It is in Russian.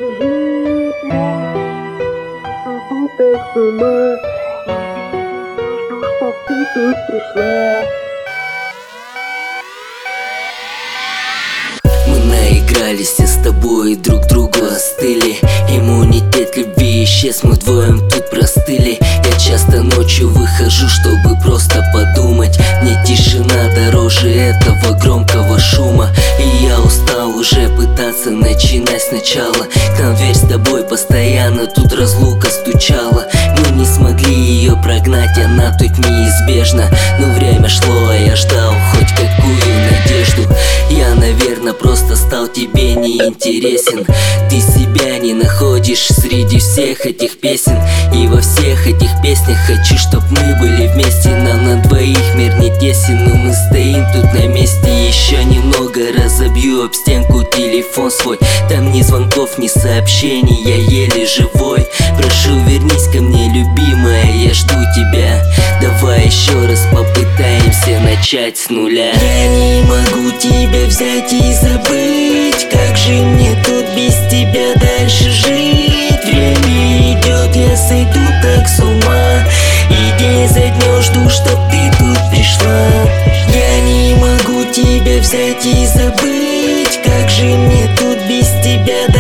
Мы наигрались и с тобой друг другу остыли. Иммунитет любви исчез, мы вдвоем тут простыли. Я часто ночью выхожу, чтобы просто подумать. Мне тишина дороже этого громкого шума. И я устал уже пытаться начинать сначала. К нам дверь с тобой постоянно тут разлука стучала. Мы не смогли ее прогнать, она тут неизбежна. Но время шло, а я ждал хоть какую надежду. Я, наверное, просто стал тебе неинтересен. Ты себя не находишь среди всех этих песен. И во всех этих песнях хочу, чтоб мы были вместе. Нам на двоих мир не тесен, но мы стоим тут на месте. Еще немного разобью об стенку телефон свой. Там ни звонков, ни сообщений, я еле живой. Прошу, вернись ко мне, любимая, я жду тебя. Давай еще раз попытаемся начать с нуля. Я не могу тебя взять и забыть. Как же мне тут без тебя дальше жить? Время идет, я сойду так с ума. И день за днем жду, чтоб ты тут пришла. Я не могу тебя взять и забыть. Как же мне тут без тебя